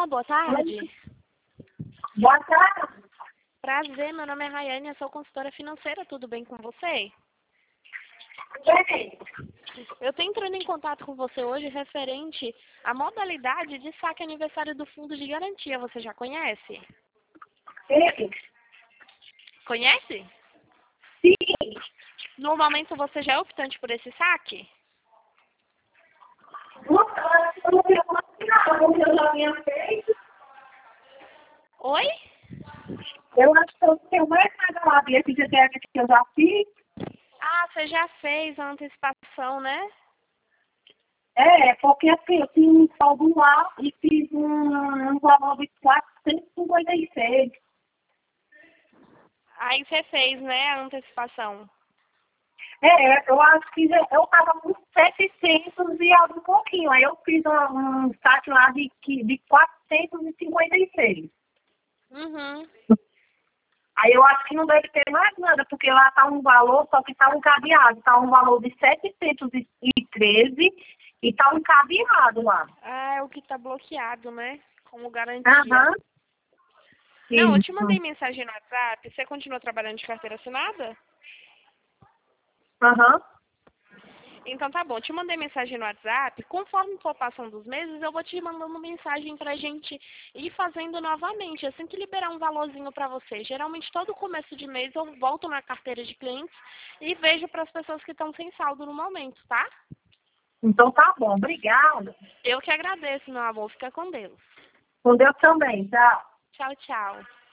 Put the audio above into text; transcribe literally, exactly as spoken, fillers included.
boa tarde. Boa tarde. Prazer, meu nome é Rayane, eu sou consultora financeira, tudo bem com você? Bem, Eu estou entrando em contato com você hoje referente à modalidade de saque aniversário do Fundo de Garantia, você já conhece? sim, Conhece? sim. No momento você já é optante por esse saque? Eu não tenho nada, porque eu já tinha feito. Oi? Eu acho que eu tenho mais nada lá desse G T F que eu já fiz. Ah, você já fez a antecipação, né? É, porque assim, eu tinha um saldo lá e fiz um, um valor de quatrocentos e cinquenta e seis. Aí você fez, né, a antecipação. É, eu acho que já- eu estava com setecentos e algum pouquinho. Aí eu fiz um, um saque lá de, que- de quatrocentos e cinquenta e seis. Uhum. Aí eu acho que não deve ter mais nada, porque lá está um valor, só que está um cadeado. Está um valor de setecentos e treze e está um cadeado lá. Ah, é o que está bloqueado, né? Como garantia. Aham. Não, eu te Isso. mandei mensagem no WhatsApp. Você continua trabalhando de carteira assinada? Aham. Então tá bom, te mandei mensagem no WhatsApp. Conforme for passando os meses, eu vou te mandando mensagem pra gente ir fazendo novamente. Assim que liberar um valorzinho pra você. Geralmente todo começo de mês eu volto na carteira de clientes e vejo para as pessoas que estão sem saldo no momento, tá? Então tá bom. Obrigada. Eu que agradeço, meu amor. Fica com Deus. Com Deus também, tá? Tchau, tchau.